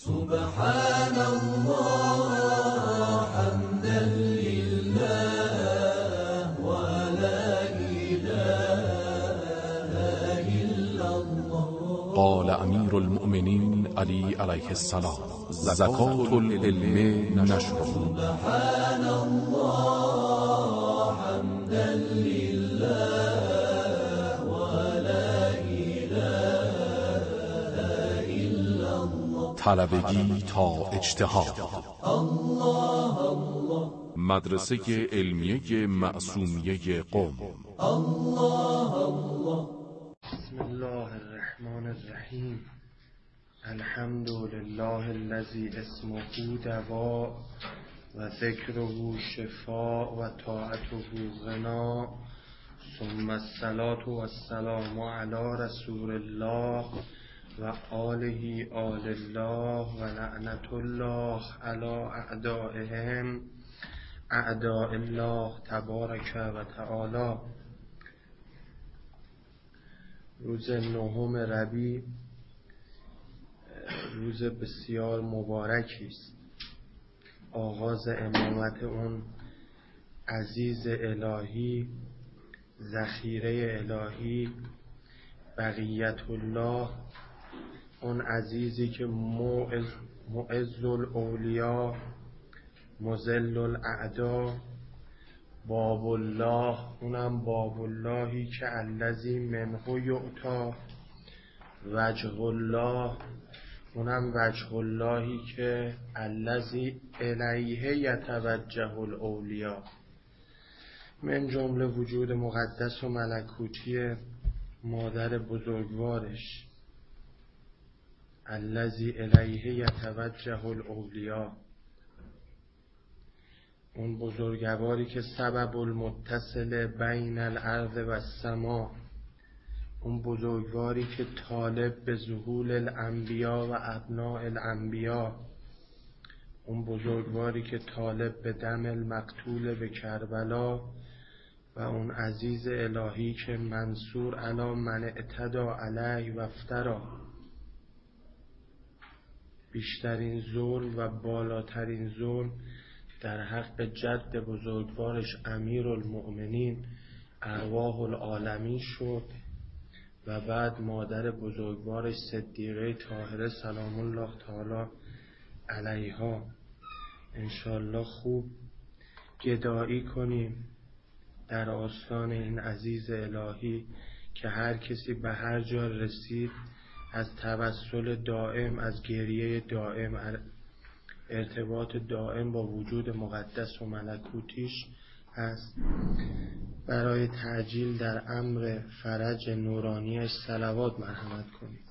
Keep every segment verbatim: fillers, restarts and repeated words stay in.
سبحان الله حمدا لله ولا إله إلا الله. قال امیر المؤمنین علی علیه السلام: زکات العلم نشر. سبحان الله حمدا لله ولا إله إلا الله. طلبگی تا اجتهاد. الله الله. مدرسه علمیه معصومیه قم. الله الله. بسم الله الرحمن الرحیم. الحمد لله الذی اسمه دوا و ذکره شفاء و طاعته غنا، ثم الصلاة و السلام علی رسول الله و آله آل الله و لعنت الله علی اعدائهم اعداء الله تبارک و تعالی. روز نهم ربیع روز بسیار مبارکی است. آغاز امامت اون عزیز الهی، ذخیره الهی، بقیت الله، اون عزیزی که معز, معز الاولیا، مذل الاعدا، باب الله، اونم باب اللهی که الذی منه یعطا، وجه الله، اونم وجه اللهی که الذی الیه یتوجه الاولیا. من جمله وجود مقدس و ملکوتی مادر بزرگوارش، الذی الیه یتوجه الاولیا، اون بزرگواری که سبب المتصل بین الارض و السما، اون بزرگواری که طالب به ظهور الانبیا و ابناء الانبیا، اون بزرگواری که طالب به دم المقتول به کربلا، و اون عزیز الهی که منصور علی من اعتدا علیه و افترا. بیشترین ظلم و بالاترین ظلم در حق جد بزرگوارش امیر المؤمنین ارواح العالمین شد و بعد مادر بزرگوارش صدیقه طاهره سلام الله تعالی علیها. انشالله خوب گدایی کنیم در آستان این عزیز الهی که هر کسی به هر جا رسید از توسل دائم، از گریه دائم، ارتباط دائم با وجود مقدس و ملکوتیش هست. برای تعجیل در امر فرج نورانیش صلوات مرحمت کنید.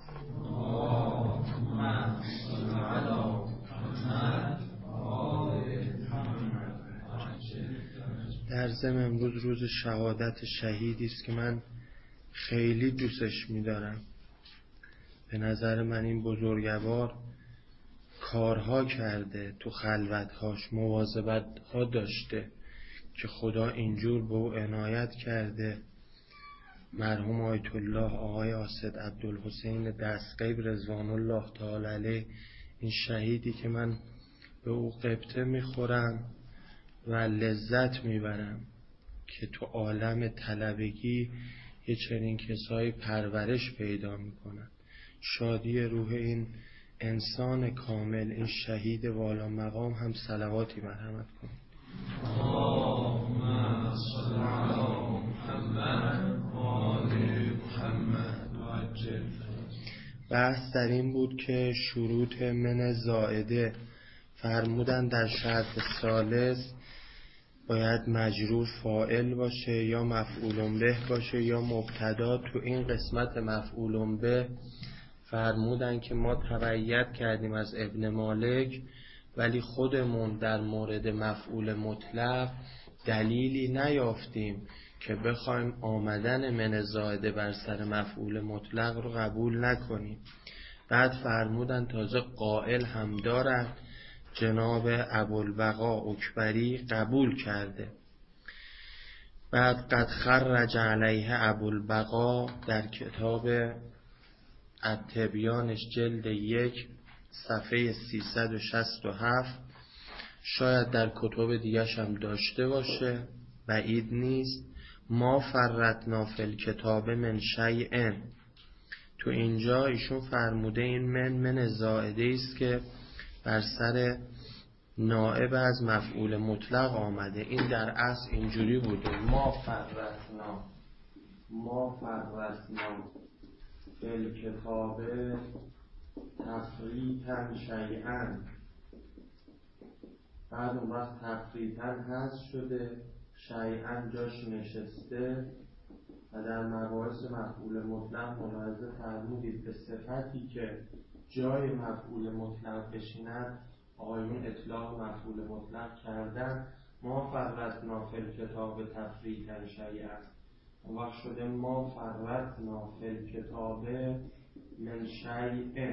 در ضمن امروز روز شهادت شهیدی است که من خیلی دوستش می‌دارم. به نظر من این بزرگوار کارها کرده، تو خلوتهاش مواظبت‌ها داشته که خدا اینجور به او عنایت کرده. مرحوم آیت الله آقای آسد عبدالحسین دستغیب رضوان الله تعالی علیه، این شهیدی که من به او غبطه میخورم و لذت میبرم که تو عالم طلبگی یه چنین کسایی پرورش پیدا میکنن. شادی روح این انسان کامل، این شهید والا مقام هم صلواتی مرحمت کن. اللهم صل علی محمد و آل محمد و عجل. بحث در این بود که شروط من زائده فرمودن در شرط ثالث باید مجرور فاعل باشه یا مفعول به باشه یا مبتدا. تو این قسمت مفعول به فرمودن که ما تبعیت کردیم از ابن مالک، ولی خودمون در مورد مفعول مطلق دلیلی نیافتیم که بخوایم آمدن من زائده بر سر مفعول مطلق رو قبول نکنیم. بعد فرمودن تازه قائل هم دارد، جناب ابوالبقا اکبری قبول کرده. بعد قد خرج علیه ابوالبقا در کتاب التبیانش جلد یک صفحه سیصد و شصت و هفت. شاید در کتب دیگرش هم داشته باشه، بعید نیست. ما فرطنا فی الکتاب من شیء. تو اینجا ایشون فرموده این من من زائده است که بر سر نائب از مفعول مطلق آمده. این در اصل اینجوری بوده: ما فرطنا ما فرطنا فی الکتاب تفریطا شیئا. بعد اون وقت تفریطا حذف شده، شیئا جاش نشسته و در مباحث مفعول مطلق ملاحظه فرمودید به صفتی که جای مفعول مطلق بشیند آقایون اطلاق مفعول مطلق کردن. ما فرطنا فی الکتاب تفریطا شیئا. اون وقت شده ما فرطنا فی الکتاب من شیء.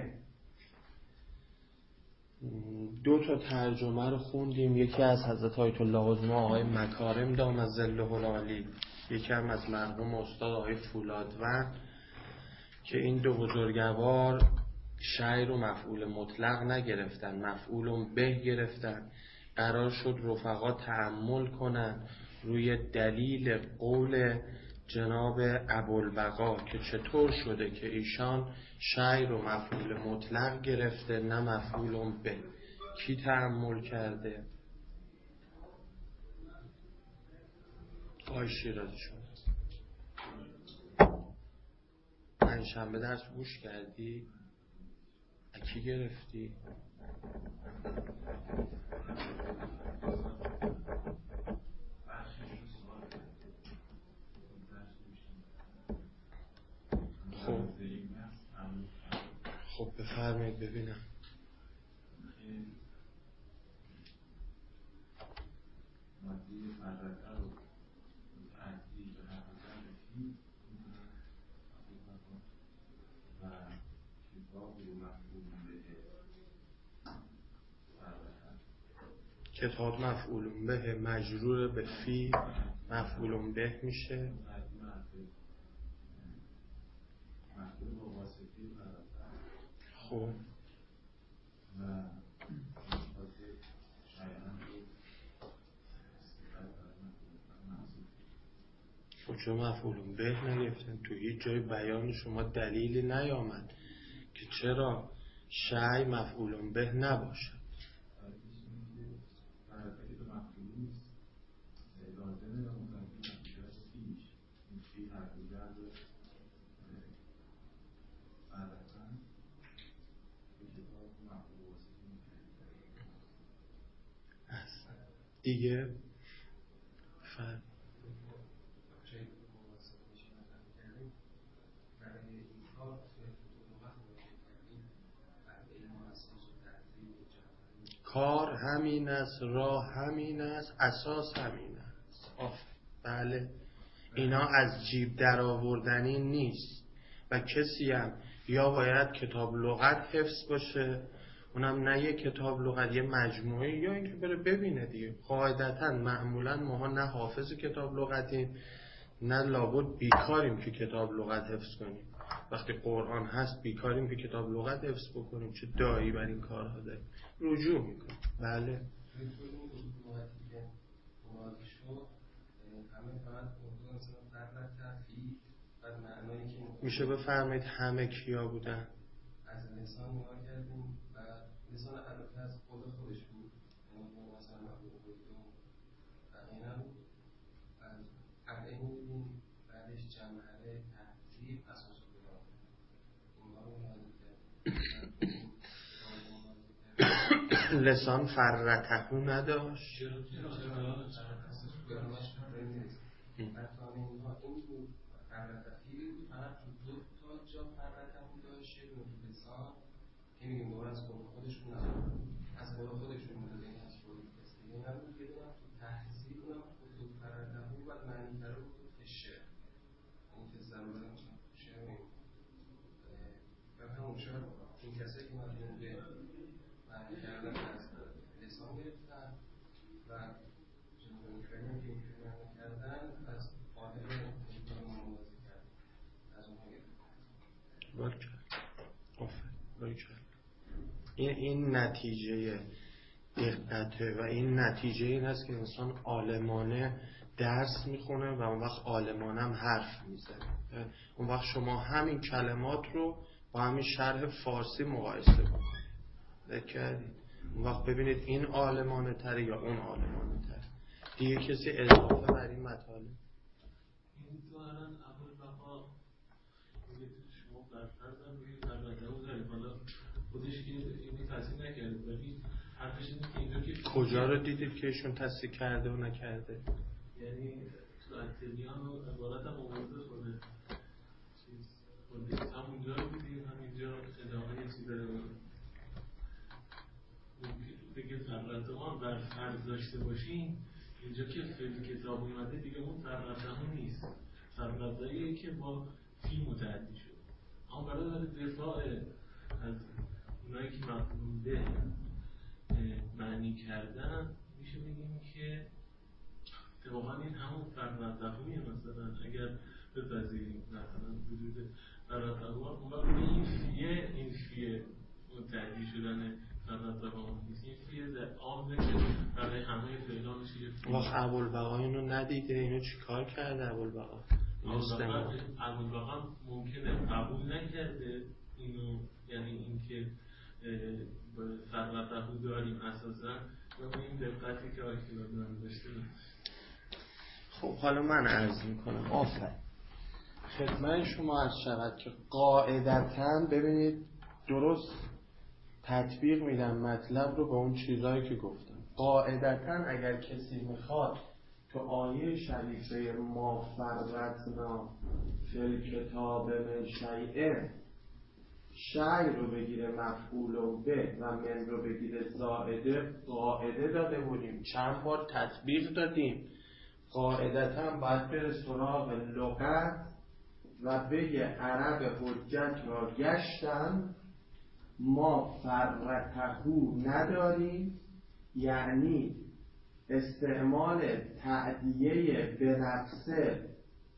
دو تا ترجمه رو خوندیم، یکی از حضرت آیت الله عظمی آقای مکارم دام ظله العالی، یکی هم از مرحوم استاد آقای فولادوند، که این دو بزرگوار شیء رو مفعول مطلق نگرفتن، مفعول به گرفتن. قرار شد رفقا تأمل کنن روی دلیل قول جناب ابوالبقا که چطور شده که ایشان شیء رو مفعول مطلق گرفته نه مفعول به. کی تأمل کرده؟ آقای شیرازی شما پنجشنبه درس گوش کردی؟ کی گرفتی؟ خب خب بفرمایید ببینم. کتاب مفعول به مجرور به فی مفعول به میشه. خب خب چون مفعول به نگفتن تو هیچ جای بیان شما دلیلی نیامد که چرا شیء مفعول به نباشد. دیگه فرق کار همین است، راه همین است، اساس همین است. آف. بله اینا از جیب در آوردنی نیست و کسی هم یا باید کتاب لغت حفظ باشه، اونم نه یه کتاب لغت یه مجموعه، یا اینکه بره ببینه دیگه. قاعدتا معمولا ما نه حافظ کتاب لغتیم نه لابد بیکاریم که کتاب لغت حفظ کنیم. وقتی قرآن هست بیکاریم که کتاب لغت حفظ بکنیم. چه دایی بر این کارها داریم؟ رجوع میکنیم. بله میشه بفرمایید همه کیا بودن؟ از لسان نگاه کردیم و لسان البته از خود خودش بود، یعنی مثلا مفهوم بود و اینا از قطعه می‌بینیم، بعدش جمعه تحضیب اساس بودن اونها رو ملاحظه لسان فرطهو نداشت. که میگیم دوباره از قول خودشون نبود، از قول خودشون بوده، این از قول کسی این نبود. یه دونم تو تحصیل اونم خطوط فرده بود و معنی تره بود که شعر، این که ضروره شعر این و همون شعر این کسی که مدون به معنی کردن از لسان گرفتن و جنبون کرنیم که این که معنی کردن از قادر امکان موازی کردن از اونها گرفتن. بارکل آفر بارکل این این نتیجه دقته و این نتیجه این هست که انسان عالمانه درس میخونه و اون وقت عالمانه هم حرف میزنه. اون وقت شما همین کلمات رو با همین شرح فارسی مقایسه بکنید، دقیقاً اون وقت ببینید این عالمانه تره یا اون عالمانه تره. دیگه کسی اضافه بر این مطالب؟ این ظاهراً ابوالبقا میگه شما برفرض هم روی فرمانده او داریم، حالا خودش که اینو تصحیح نکرده ولی حرفش اینه که اینجا که کجا رو دیدید که ایشون تصحیح کرده و نکرده؟ یعنی تو اتلیان و عبارت هم آورده خوده چیز خوده همونجا رو بودیم، همینجا ادامه یه چیز داره بگه فرقته ما برفرض داشته باشیم. اینجا که فیل کتاب اومده دیگه اون فرقته هم نیست، فرقته ایه که با فی متعدی شد. اما برای داره دفاع از اونایی که مفهوم به معنی کردن میشه بگیم که واقعا این همون فرقته‌هویه. مثلا اگر بپذیریم مثلا وجود فرقته‌ها، اون وقت این فیه این فیه متعدی شدن فرقته‌ها نیست، این فیه در عامه که برای همه فعلا میشه یه فیه. وقت ابوالبقا اینو ندیده، اینو چی کار کرده ابوالبقا؟ ابوالبقا ممکنه قبول نکرده اینو، یعنی اینکه فرقته‌ها داریم اساسا و این دقتی که آیتیلا دارم داشته. خب حالا من عرض میکنم آفرین خدمت شما عرض شود که قاعدتاً ببینید درست تطبیق میدم مطلب رو به اون چیزایی که گفتم. قاعدتاً اگر کسی میخواد تو آیه شریفه ما فرضنا فی الکتاب من شیء شیء رو بگیره مفعول به و من رو بگیره زائده، قاعده داده بودیم چند بار تطبیق دادیم. قاعدتاً باید بره سراغ لغت و بگه عرب حجت را گشتن ما فرقهو نداریم، یعنی استعمال تعدیه به نفسه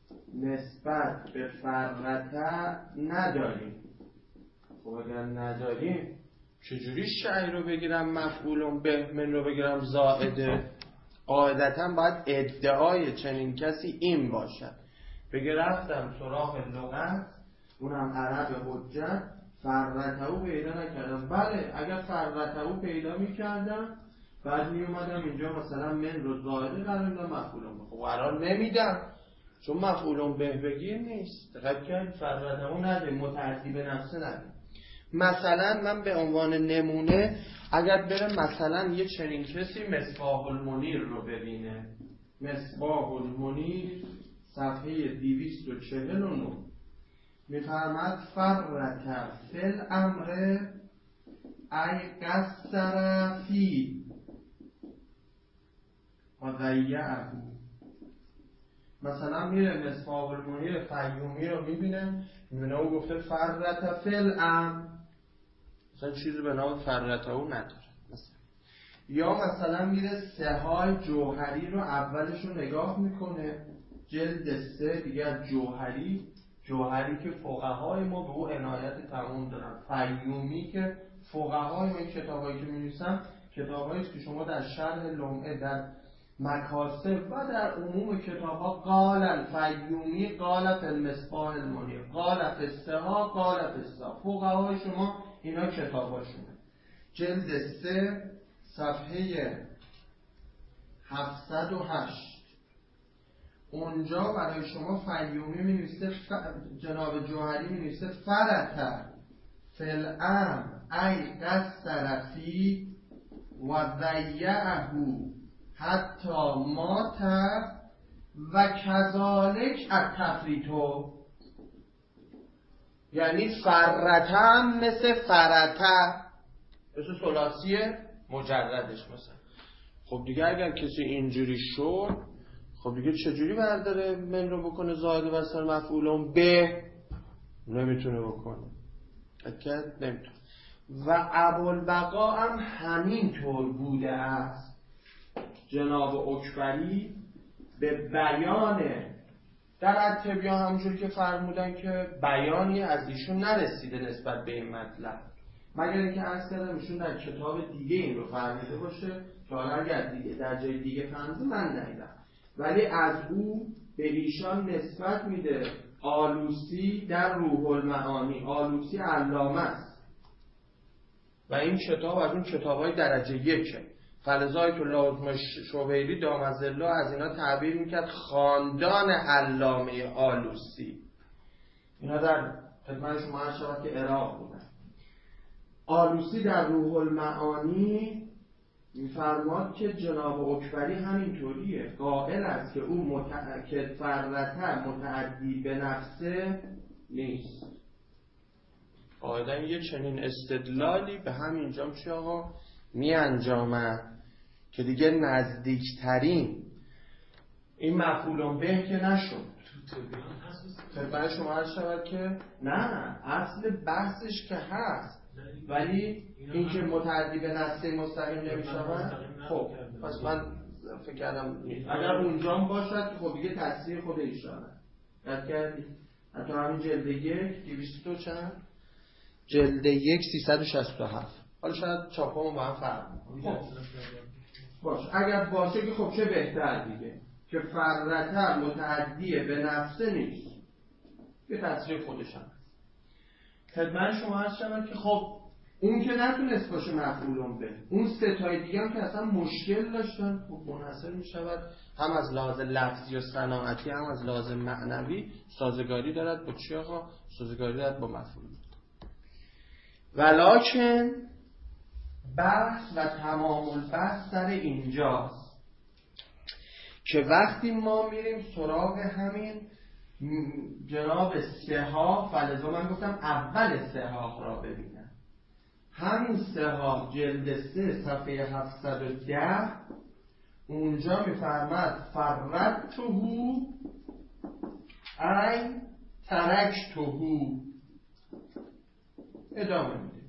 نسبت به فرقه نداریم. خب اگر نداریم چجوری شیء رو بگیرم مفعول به، من رو بگیرم زائده؟ قاعدتاً باید ادعای چنین کسی این باشد بگه رفتم سراغ لغت اونم عرب حجت فرقتهو پیدا نکردم. بله اگر فرقتهو پیدا میکردم بعد میومدم اینجا مثلا من رو زائده قرار میدم مفعول به، خب قرار نمیدم چون مفعول به بگیر نیست. دقت کنید فرقتهو نده، متعدی به نفسه نده. مثلا من به عنوان نمونه اگر بره مثلا یه چنین کسی مصباح المنیر رو ببینه، مصباح المنیر صفحه دویست و چهل و نه میفرماد فرق فل امر ای قصر فی و ضیعه. مثلا میره مصباح المنیر فیومی رو میبینه، میبینه او گفته فرق فل امر، مثلا چیزی به نام فرقته او نداره مثلا. یا مثلا میره سهای جوهری رو اولش رو نگاه میکنه، جلد سه دیگه جوهری، جوهری که فقهای ما به او عنایت تمام دارن، فیومی که فقهای ما این کتابایی که می‌نویسن کتابایی است که شما در شرح لمعه در مکاسب و در عموم کتاب‌ها قال الفیومی قال فی المصباح المنیر قال فی السها قال فی السها، فقهای شما اینا کتاباشونه. جلد سه صفحه هفتصد و هشت اونجا برای شما فیومی می نویسه ف... جناب جوهری می نویسه فرط فلعم ای قصر فی و ضیعه حتی مات و کذالک التفریطو، یعنی فرتم مثل فرته مثل ثلاثی مجردش مثلا. خب دیگه اگر کسی اینجوری شد خب دیگه چجوری برداره من رو بکنه زائده و سر مفعولون به؟ نمیتونه بکنه، اکد نمیتونه. و ابوالبقا هم همینطور بوده است. جناب اکبری به بیان در التبیان همونجور که فرمودن که بیانی از ایشون نرسیده نسبت به این مطلب، مگر اینکه عرض کردم ایشون در کتاب دیگه این رو فرمیده باشه که حالا اگر دیگه در جای دیگه فرمیده من ندیدم، ولی از او به ایشان نسبت میده آلوسی در روح المعانی. آلوسی علامه است و این کتاب از اون کتاب‌های درجه یکه. فلزای تو لازم شوبیری دامزله از اینا تعبیر میکرد خاندان علامه آلوسی. اینا در خدمت شما هر شود که عراق بودن. آلوسی در روح المعانی میفرماد که جناب اکبری همینطوریه، قائل است که او متع... که فرلتر متعدی به نفسه نیست. قاعدن یه چنین استدلالی به همینجا میشه آقا می انجامه که دیگه نزدیکترین این مفعول به که نشد. خدمت شما هر شود که نه اصل بحثش که هست، ولی این که متعدی به نفسه مستقیم نمیشود. خب پس من فکر کردم اگر اونجا باشد خب دیگه تصریح خود ایشانه. یاد کردی؟ حتی همین جلد یک دویست و چند؟ جلد یک سیصد و شصت و هفت. حالا شاید چاپامون با هم فرق می‌کنه. خب باش اگر باشه که خب چه بهتر دیگه که فرلتر متعدی به نفسه نیست، یه تصریح خودش هم هست. خدمت شما هست شود که خب اون که نتونست باشه مفعولون به، اون ستای دیگه هم که اصلا مشکل داشتن خب منحصر می شود هم از لحاظ لفظی و صناعتی هم از لحاظ معنوی سازگاری دارد با چی آقا؟ سازگاری دارد با مفعول. ولکن بحث و تمام البحث سر اینجاست که وقتی ما میریم سراغ همین جناب سحاح، فلذا من گفتم اول سحاح را ببینم، همین سحاح جلد سه صفحه هفتصد و ده اونجا میفرماد فرطهو ای ترکتهو. ادامه میده.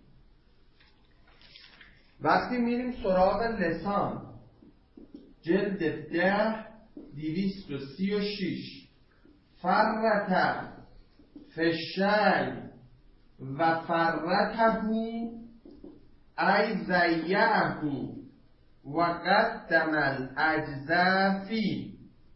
وقتی میریم سراغ لسان جلد ده دویست و سی و شش فرطه فشی و فرطهو ای زیعهو و قدم الاجزا فی.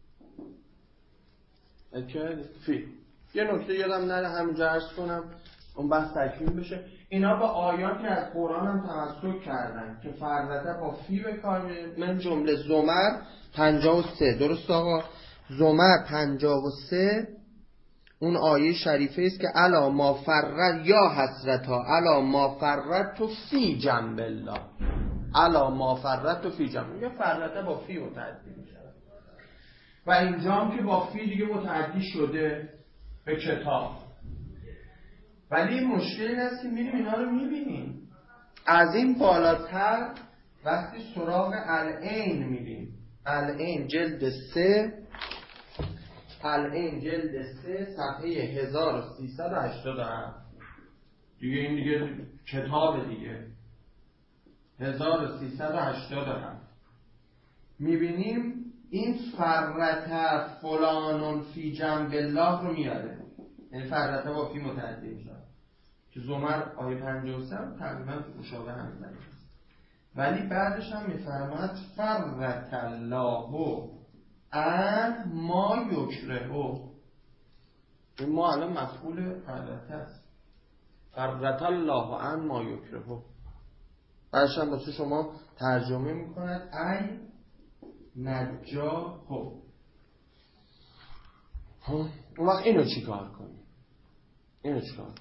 فی یه نکته یادم نره همینجا عرض کنم اون بحث تکمیل بشه. اینا با آیاتی از قرآن هم تمسک کردن که فرطه با فی به کار میره. من جمله زمر پنجاه و سه درست آقا؟ زمر پنجاه و سه اون آیه شریفه است که الا ما فرط یا حسرتا الا ما فرط تو فی جنب الله، الا ما فرط تو فی جنب. میگه فرطه با فی متعدی میشه و اینجا هم که با فی دیگه متعدی شده به کتاب. ولی مشکل این است که میریم اینا رو میبینیم از این بالاتر وقتی سراغ العین میریم. العین جلد سه العین جلد سه صفحه هزار و سیصد و هشتاد و هفت دیگه این دیگه کتاب دیگه هزار و سیصد و هشتاد و هفت میبینیم این فرطه فلانون فی جنب الله رو میاره، یعنی فرطه با فی متعدی میشه که زمر آیه پنجاه و سه تقریبا مشابه هم زنید. ولی بعدش هم میفرماد فرط الله ان ما یکرهو. این ما الان مفعول فرطه است. فرط الله ان ما یکرهو. بعدش هم واسه شما ترجمه میکند ای نجاهو. اون وقت اینو چی کار کنیم؟ اینو چی کار کنیم؟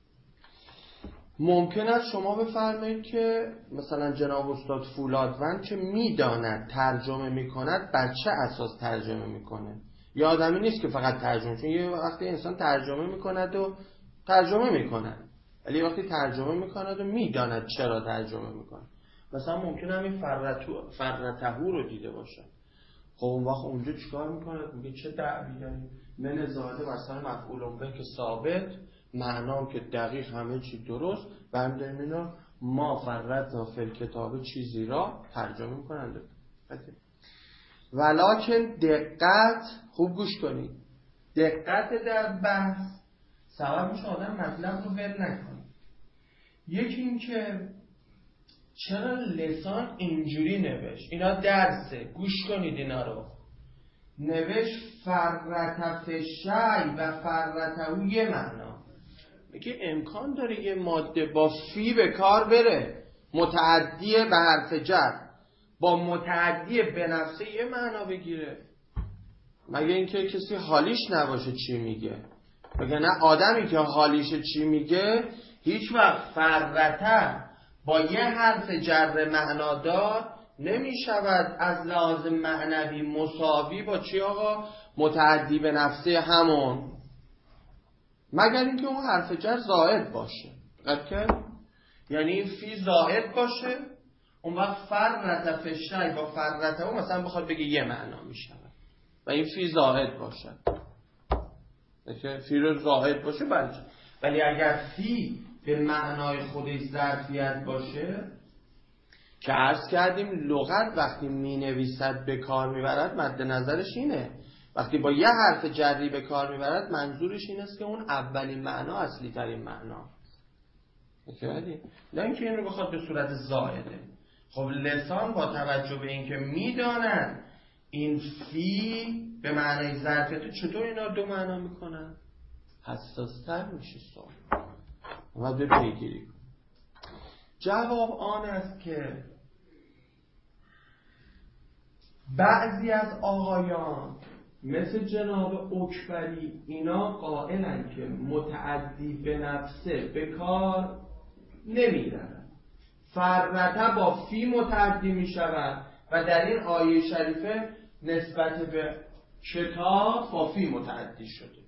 ممکن است شما بفرمایید که مثلا جناب استاد فولادوند که میداند ترجمه میکند بر چه اساس ترجمه میکنه. یه آدمی نیست که فقط ترجمه، چون یه وقتی انسان ترجمه میکند و ترجمه میکند ولی وقتی ترجمه میکند و میداند چرا ترجمه میکنه. مثلا ممکنه همین فرطهو رو دیده باشه. خب اون وقت اونجا چیکار میکنه؟ میگه چه دعوی داریم؟ من زاده مثلا مفعول به که ثابت، معنام که دقیق همه چی درست، برمی‌داریم اینا ما فرطنا فی الکتاب چیزی را ترجمه میکنند. ولکن دقت، خوب گوش کنید، دقت در بحث سبب میشه آدم مطلب رو ول نکنه. یکی این که چرا لسان اینجوری نوشت؟ اینا درسه، گوش کنید اینا رو. نوشت فرت فشی و فرته یه معنا. میگه امکان داره یه ماده با فی به کار بره، متعدی به حرف جر با متعدی به نفسه یه معنا بگیره. مگه اینکه کسی حالیش نباشه چی میگه؟ مگه نه آدمی که حالیش چی میگه هیچ وقت فرته با یه حرف جر معنادار نمیشود از لحاظ معنوی مساوی با چی آقا؟ متعدی به نفسه همون، مگر اینکه اون حرف جر زائد باشه. دقت یعنی این فی زائد باشه، اون وقت فرت فشی با فرته اون مثلا بخواد بگه یه معنا میشه و این فی زائد باشه. فی رو زائد باشه بله، ولی اگر فی به معنای خودش ظرفیت باشه که عرض کردیم لغت وقتی می نویسد به کار میبرد مد نظرش اینه وقتی با یه حرف جری به کار میبرد منظورش این است که اون اولین معنا اصلی ترین معنا، نه اینکه این رو بخواد به صورت زائده. خب لسان با توجه به اینکه میدانن این فی به معنای ظرفیت، چطور اینا دو معنا میکنن؟ حساستر میشه سوال و به پیگیری. جواب آن است که بعضی از آقایان مثل جناب اکبری اینا قائلن که متعدی به نفسه به کار نمیرن، فرته با فی متعدی میشود و در این آیه شریفه نسبت به کتاب با فی متعدی شده.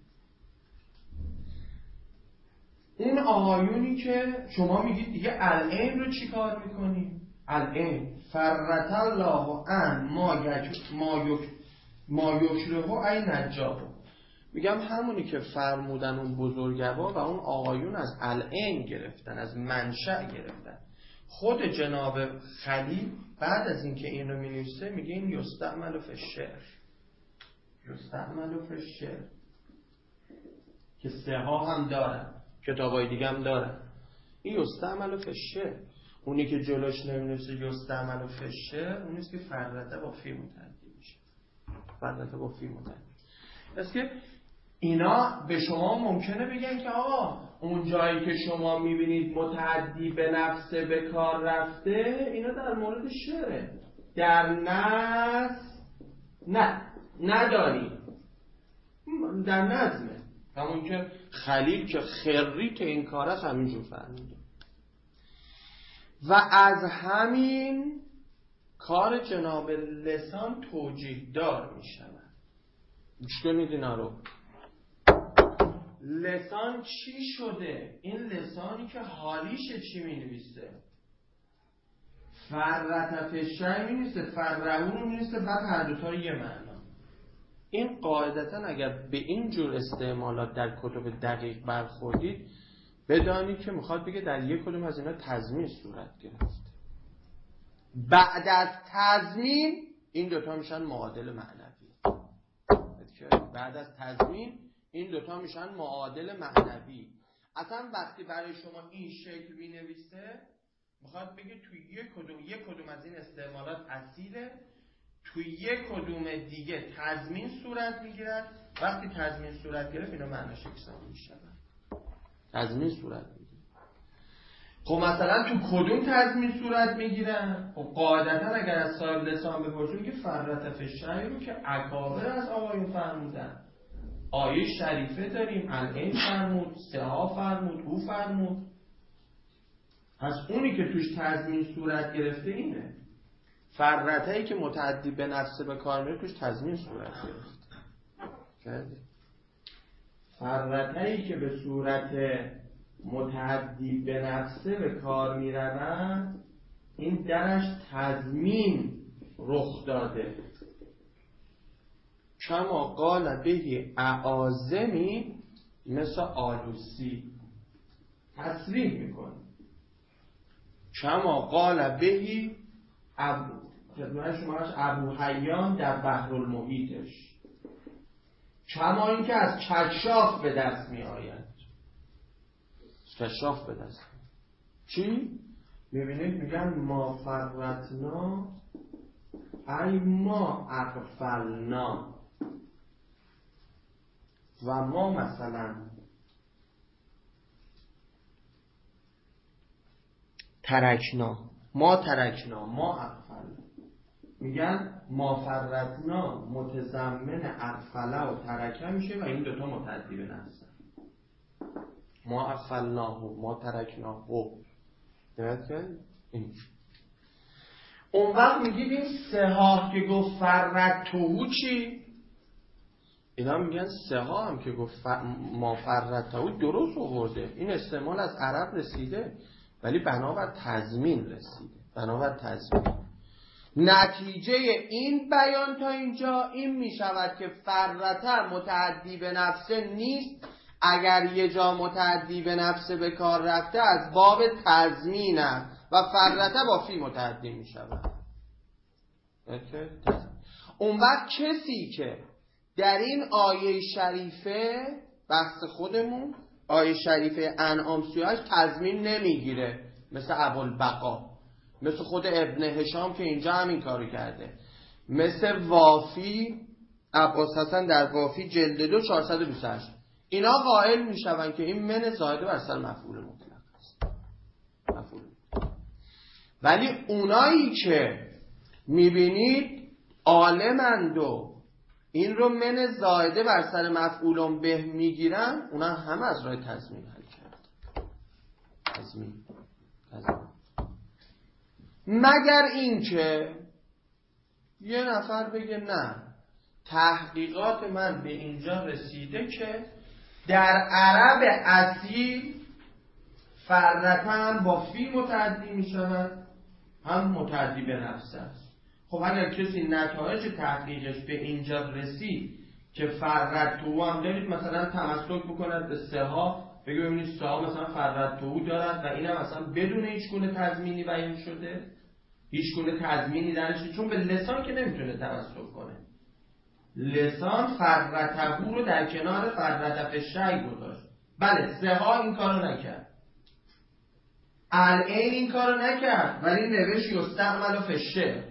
این آقایونی که شما میگید دیگه العین رو چی کار میکنی؟ العین فرت الله ان ما یک ما یک ما یکره ای نجابه. میگم همونی که فرمودن اون بزرگوار و اون آقایون از العین گرفتن، از منشأ گرفتن. خود جناب خلیل بعد از اینکه این رو می‌نویسه میگه این یستعمل فی الشعر، یستعمل فی الشعر که سه ها هم دارن، کتابای دیگه هم دارن. این یستعمل فی الشعر، اونی که جلوش نمی‌نویسه یستعمل فی الشعر اونیست که فرته با فی متعدی میشه، فرته با فی متعدی. است که اینا به شما ممکنه بگن که آقا اون جایی که شما میبینید متعدی به نفسه به کار رفته اینا در مورد شعره، در نص نه نداری، در نظمه. همون که خلیل که خریت این کار است همینجور فرموده و از همین کار جناب لسان توجیه دار میشود. گوش کنید اینا رو. لسان چی شده؟ این لسانی که حالیشه چی می نویسه؟ فرت فشی می نویسه، فرعون رو می نویسه، بعد هر دوتا یه معنا. این قاعدتا اگر به این جور استعمالات در کتب دقیق برخوردید بدانید که میخواد بگه در یک کدوم از اینا تضمین صورت گرفته. بعد از تضمین این دوتا میشن معادل معنوی. بعد از تضمین این دوتا میشن معادل معنوی. اصلا وقتی برای شما این شکل بینویسه میخواد بگه توی یک کدوم یک کدوم از این استعمالات اصیله، توی یک کدوم دیگه تضمین صورت میگیرد. وقتی تضمین صورت گرفت اینا معناش یکسان میشن، تضمین صورت میگیره. خب مثلا تو کدوم تضمین صورت میگیرن؟ خب قاعدتا اگر از صاحب لسان بپرسیم که فرت فشی رو که اکابر از آقایون فرمودن، آیه شریفه داریم، العین فرمود، سها فرمود، او فرمود. پس اونی که توش تضمین صورت گرفته اینه. فرته‌ای که متعدی به نفسه به کار میره توش تضمین صورت گرفته. فرته‌ای که به صورت متعدی به نفسه به کار میروند این درش تضمین رخ داده. کما قال بهی اعاظمی مثل آلوسی تصریح میکنه. کما قال بهی ابو خدمت شماش ابو حیان در بحر المحیطش، کما این که از کشاف به دست می آید. کشاف به دست می چی؟ میبینید میگن ما فرطنا ای ما اغفلنا و ما مثلا ترکنا ما ترکنا ما اغفلنا. میگن ما فرطنا متضمن اغفله و ترکه میشه و این دوتا متعدی به نفسه. ما اغفلناه ما ترکناه درست کنید این. اون وقت میگید این سها که گفت فرطهو چی؟ اینا میگن سها هم که گفت ف... ما فرطهو درست آورده، این استعمال از عرب رسیده ولی بنابر تضمین رسیده، بنابر تضمین. نتیجه این بیان تا اینجا این میشود که فرطه متعدی به نفسه نیست. اگر یه جا متعدی به نفسه به کار رفته از باب تضمین است و فرطه با فی متعدی می شود. اون وقت کسی که در این آیه شریفه بحث خودمون آیه شریفه انعام سی و هشت تضمین نمیگیره، مثل ابوالبقا، مثل خود ابن هشام که اینجا همین کارو کرده، مثل وافی عباس حسن در وافی جلد دو چهارصد و بیست و هشت، اینا قائل میشون که این من زائده بر سر مفعول مطلق است. مفعول. ولی اونایی که میبینید عالمند و این رو من زائده بر سر مفعول به میگیرن، اونا همه از راه تضمین حل کرد. تضمین. تضمین. مگر این که یه نفر بگه نه، تحقیقات من به اینجا رسیده که در عرب اصیل فرطه هم با فی متعدی می شود هم متعدی به نفس است. خب اگر کسی نتایج تحقیقش به اینجا رسید که فرطه هم دارید، مثلا تمسک بکند به سها، بگه ببینید سها مثلا فرطه دارد و این هم مثلا بدون هیچ گونه تضمینی بیان شده، هیچ گونه تضمینی درش، چون به لسان که نمیتونه تمسک کنه. لسان فرطه رو در کنار فرطه فشی گذاشت. بله سها این کارو نکرد، العین این کارو نکرد، ولی نوشت یستعمل فشه.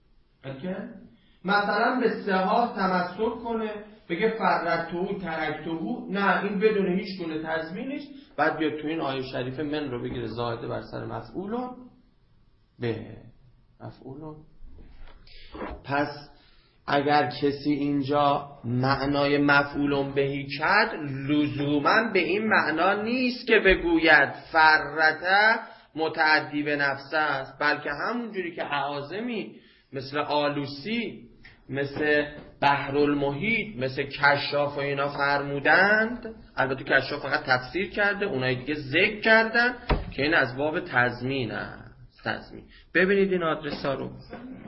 مثلا به سها تمسک کنه، بگه فرطهو ترکتهو، نه این بدون هیچ گونه تضمینش، بعد بیاد تو این آیه شریفه من رو بگیره زائده بر سر مفعولون به مفعولون. پس اگر کسی اینجا معنای مفعولون بهی کرد، لزوما به این معنا نیست که بگوید فرطه متعدی به نفسه است، بلکه همونجوری که اعاظمی مثل آلوسی، مثل بحرالمحیط، مثل کشاف و اینا فرمودند، البته کشاف فقط تفسیر کرده، اونایی دیگه ذکر کردن که این از باب تضمین است. تضمین. ببینید این آدرس ها رو.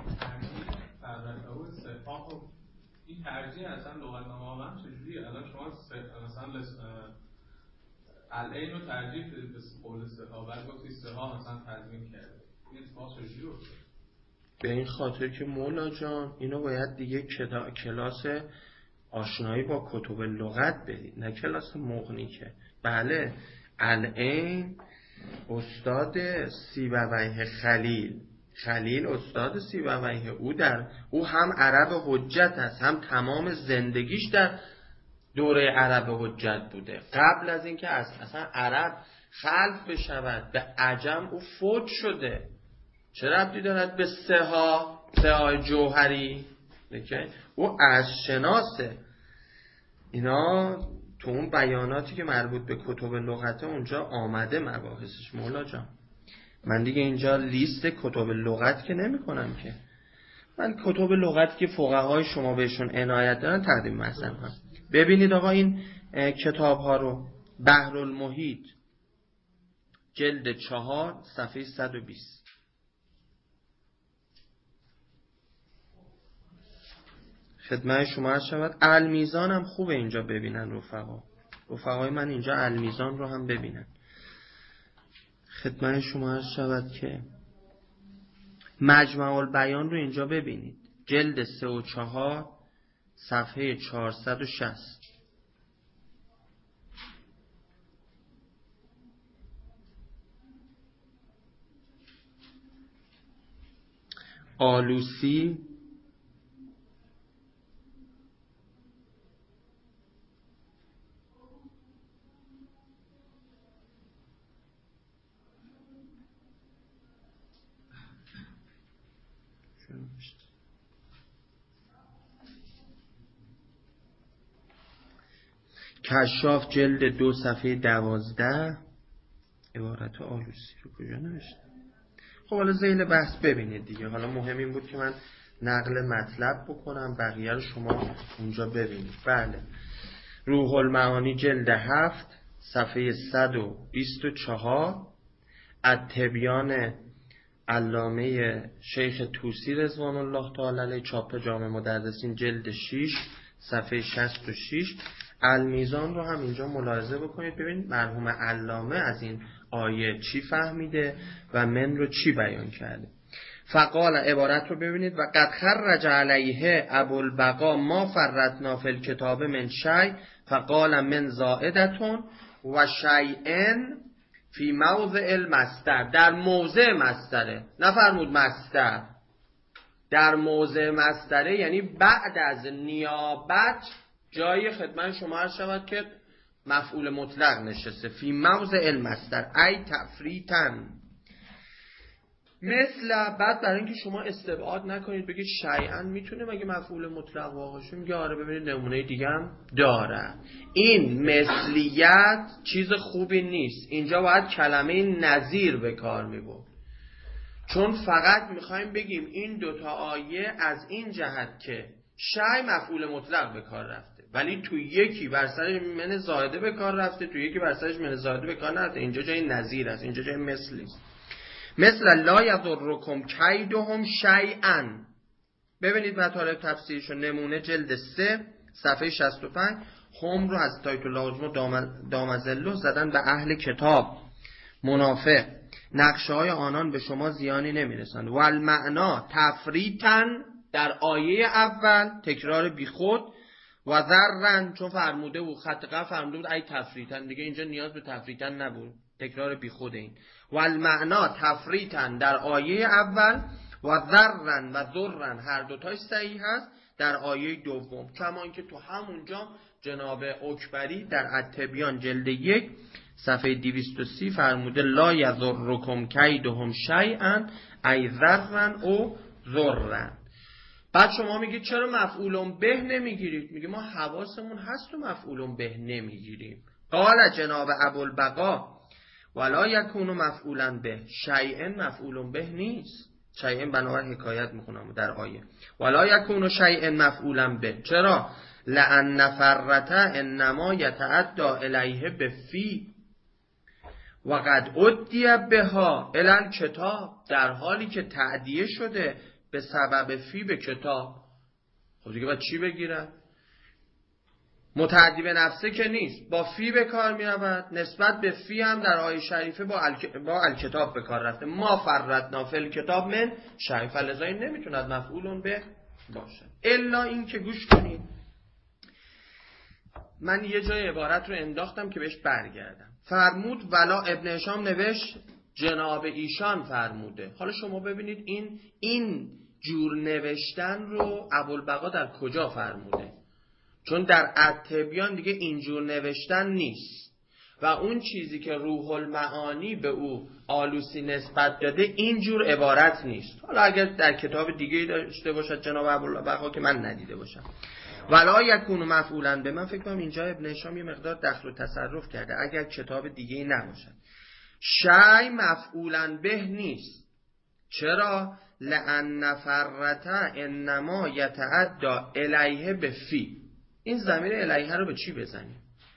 این ترجیح اصلا لغتنامه هم چجوریه؟ الان شما مثلا العین رو ترجیح بدید به قول سها، بعد گفتی سها مثلا تضمین کرده، این اتفاق چجوری افتاد؟ به این خاطر که مولا جان اینو باید دیگه کلاس آشنایی با کتب لغت بدید، نه کلاس مغنی که. بله العین استاد سیبویه خلیل خلیل استاد سیبویه، او در او هم عرب حجت است، هم تمام زندگیش در دوره عرب حجت بوده. قبل از اینکه اصلا عرب خلق بشود به عجم او فوت شده. چه ربطی دارد به سها سهای جوهری؟ او از شناسه. اینا تو اون بیاناتی که مربوط به کتب لغته اونجا آمده مباحثش مولا جان. من دیگه اینجا لیست کتب لغت که نمی کنم که، من کتب لغت که فقهای شما بهشون عنایت دارن تقدیم مثلا هم. ببینید آقا این کتاب ها رو، بحرالمحیط جلد چهار صفحه صد و بیست. خدمت شما عرض شود. المیزان هم خوبه اینجا ببینن رفقا، رفقای من اینجا المیزان رو هم ببینن. خدمت شما عرض شود که مجمع البیان رو اینجا ببینید، جلد سه و چهار صفحه چهارصد و شصت. آلوسی کشاف جلد دو صفحه دوازده عبارت آلوسی رو کجا نوشته؟ خب حالا ذیل بحث ببینید دیگه. حالا مهم این بود که من نقل مطلب بکنم، بقیه رو شما اونجا ببینید. بله، روح المعانی جلد هفت صفحه صد و بیست و چهار التبیان علامه شیخ طوسی رضوان الله تعالی علیه، چاپ جامع مدرسین جلد شش صفحه شصت و شش. المیزان رو هم اینجا ملاحظه بکنید، ببینید مرحوم علامه از این آیه چی فهمیده و من رو چی بیان کرده. فقال، عبارت رو ببینید، و قد خرج علیه ابوالبقا ما فرطنا فی الکتاب من شیء فقال من زائدتون و شیئن فی موضع المصدر. در موضع مصدره، نفرمود مصدر، در موضع مصدره، یعنی بعد از نیابت جای خدمت شما عرض شود که مفعول مطلق نشسته. فی موضع المصدر ای تفریطن. مثل، بعد برای اینکه شما استبعاد نکنید بگید شیئا میتونه مگه مفعول مطلق واقع شه، میگه آره ببینید نمونه دیگه هم داره. این مثلیت چیز خوبی نیست، اینجا باید کلمه نظیر به کار میبرد، چون فقط میخوایم بگیم این دوتا آیه از این جهت که شیء مفعول مطلق به کار رفته، ولی تو یکی بر سرش من زائده به کار رفته، تو یکی بر سرش من زائده به کار نرفته. اینجا جای نظیر است، اینجا جای مثلی است. مثل لا یضرکم کیدهم شیئا. ببینید مطالب تفسیرشو، نمونه جلد سه صفحه شصت و پنج. هم رو از تایت لازم دامزله زدن به اهل کتاب منافق، نقشه های آنان به شما زیانی نمیرسند. والمعنا تفریطن، در آیه اول تکرار بیخود، و ذرن چون فرموده بود خط قف فرموده بود ای تفریطن، دیگه اینجا نیاز به تفریطن نبود، تکرار بیخود. این والمعنا تفریطن در آیه اول، و ذرن و ذرن هر دوتاش صحیح هست در آیه دوم، کما اینکه تو همونجا جناب اکبری در التبیان جلد یک صفحه دویست و سی فرموده لا یضرکم کیدهم شیئا ای ذرن او ذرن. بعد شما میگید چرا مفعولون به نمیگیرید؟ میگه ما حواسمون هست و مفعولون به نمیگیریم. قال جناب ابوالبقا ولا یکون مفعولا به، شیئن مفعولون به نیست، شیئن بنابر حکایت میخونم در آیه ولا یکون شیئن مفعولا به. چرا؟ لأن فرته انما یتعدى الیه به فی و قد ادی بها الی الکتاب، در حالی که تعدیه شده به سبب فی به کتاب. خب دیگه باید چی بگیرن؟ متعدی به نفسه که نیست، با فی به کار می رود. نسبت به فی هم در آیه شریفه با, الک... با الکتاب به کار رفته. ما فرطنا فی الکتاب من شیء، فلذا این نمیتوند مفعول به باشد. الا این که گوش کنید، من یه جای عبارت رو انداختم که بهش برگردم. فرمود ولا ابن هشام نوشت جناب ایشان فرموده. حالا شما ببینید این این جور نوشتن رو ابوالبقا در کجا فرموده؟ چون در التبیان دیگه اینجور نوشتن نیست و اون چیزی که روح المعانی به او آلوسی نسبت داده اینجور عبارت نیست. حالا اگر در کتاب دیگه داشته باشد جناب ابوالبقا که من ندیده باشم. ولا یکون مفعولا به، من فکر کنم اینجا ابن هشام یه مقدار دخل و تصرف کرده، اگر کتاب دیگه نباشد. شیء مفعولا به نیست. چرا؟ لأن فرته انما یتعدى الیه به فی. این ضمیر الیه رو به چی بزنیم؟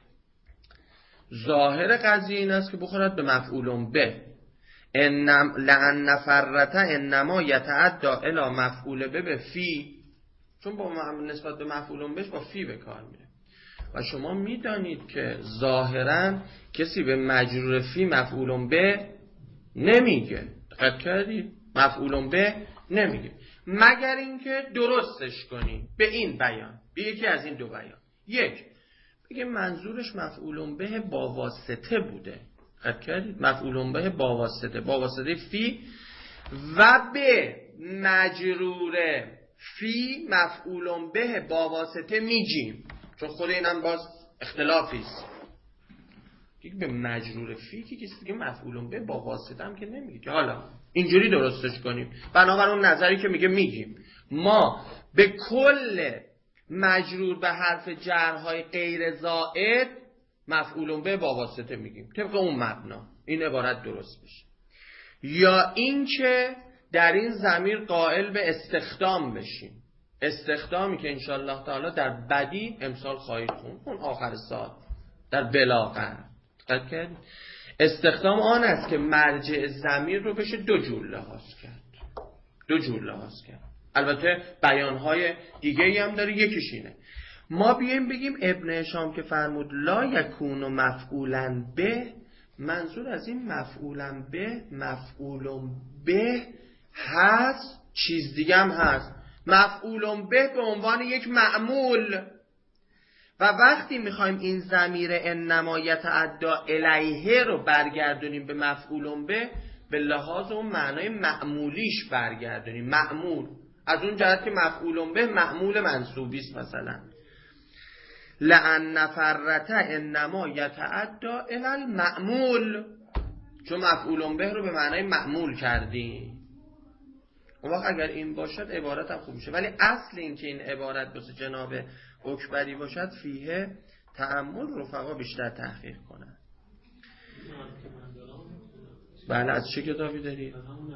ظاهر قضیه این است که بخورد به مفعول به. انم لأن فرته انما یتعدى الی مفعول به به فی، چون با نسبت به مفعول بهش با فی به کار میره و شما میدانید که ظاهرا کسی به مجرور فی مفعول به نمیگه. دقت کردید؟ مفعول به نمیگه مگر اینکه درستش کنی به این بیان، به یکی از این دو بیان. یک، بگه منظورش مفعول به با واسطه بوده. دقت کردید؟ مفعول به با واسطه، با واسطه فی، و به مجرور فی مفعول به با واسطه میگیم، چون خود اینم باز اختلافی است. دیگه به مجرور فی که کسی دیگه مفعول به با واسطه هم که نمیگه که حالا اینجوری درستش کنیم. بنابراین اون نظری که میگه میگیم ما به کل مجرور به حرف جرهای غیر زائد مفعول به با واسطه میگیم طبق اون مبنا. این عبارت درست بشه. یا اینکه در این ضمیر قائل به استخدام بشیم، استخدامی که انشاءالله تعالی در بدی امسال خواهید خوند، اون آخر سال در بلاغه. دقت کردید؟ استخدام آن است که مرجع ضمیر رو بشه دو جور لحاظ کرد، دو جور لحاظ کرد. البته بیانهای دیگه‌ای هم داره، یکیش اینه ما بیایم بگیم ابن هشام که فرمود لا یکون مفعولا به، منظور از این مفعولا به مفعول به هست، چیز دیگه هم هست. مفعول به به عنوان یک معمول، و وقتی میخوایم این ضمیر انما یتعدی الیه رو برگردونیم به مفعول به، به لحاظ اون معنای معمولیش برگردونیم. معمول از اون جهت که مفعول به معمول منصوبی است. مثلا لأن نفرته انما یتعدی الی المعمول، چون مفعول به رو به معنای معمول کردیم. اون وقت اگر این باشد عبارت هم خوب میشه. ولی اصل این که این عبارت بسه جناب اکبری باشد فیه تأمل، رفقا بیشتر تحقیق کنن. بله از چه کتابی داری؟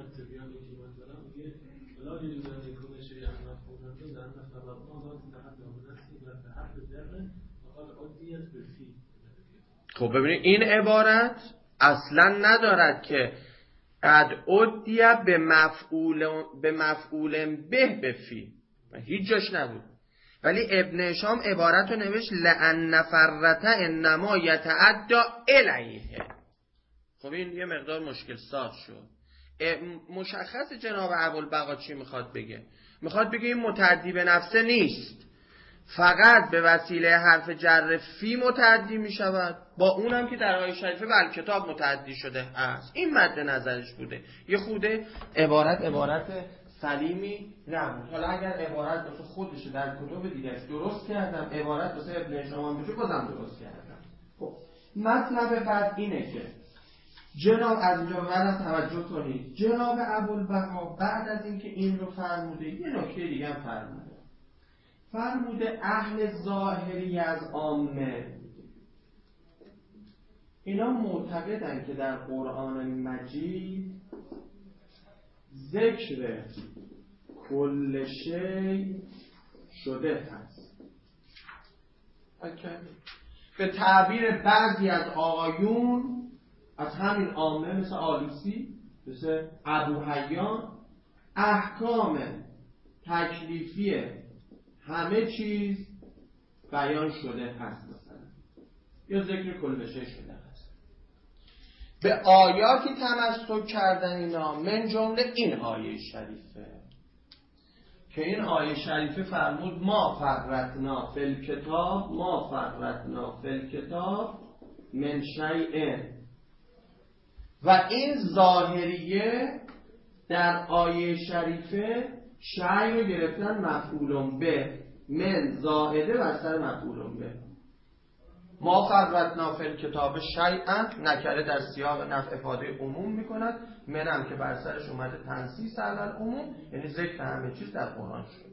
خب ببینید این عبارت اصلا ندارد که قد ادیه به مفعول به مفعول به به فی، هیچ جاش نبود. ولی ابن هشام عبارت رو نوشت لأن نفرته انما یتعدی الیه. خب این یه مقدار مشکل ساز شد. مشخص جناب ابوالبقا چی میخواد بگه؟ میخواد بگه این متعدی به نفسه نیست، فقط به وسیله حرف جر فی متعدی میشود، با اونم که در آیه شریفه بل کتاب متعدی شده است. این مد نظرش بوده. یه خوده عبارت عبارت سلیمی نبود. حالا اگر عبارت واسه خودش در کتب دیگرش درست کردم، عبارت واسه ابن هشام بشه بازم درست کردم. خب مطلب بعد اینه که جناب از اینجا بعد توجه کنید، جناب ابوالبقا بعد از اینکه این رو فرموده یه نکته دیگه هم فرموده. فرموده اهل ظاهری از عامه اینا معتقدن که در قرآن مجید ذکر کل شی شده هست. به تعبیر بعضی از آقایون از همین عامه مثل آلوسی، مثل ابو حیان، احکام تکلیفی همه چیز بیان شده هست مثلا، یا ذکر کل شی شده هست. به آیاتی تمسک کردن اینا، من جمله این آیه شریفه که این آیه شریفه فرمود ما فرطنا فی الکتاب ما فرطنا فی الکتاب من شیء، و این ظاهریه در آیه شریفه شیء رو گرفتن مفعول به، من زائده و سر مفعول به. ما فرطنا فی الکتاب شیئا نکره در سیاق نفع افاده عموم میکند، منم که بر سرش اومده تنصیص علی العموم، یعنی ذکر همه چیز در قرآن شد.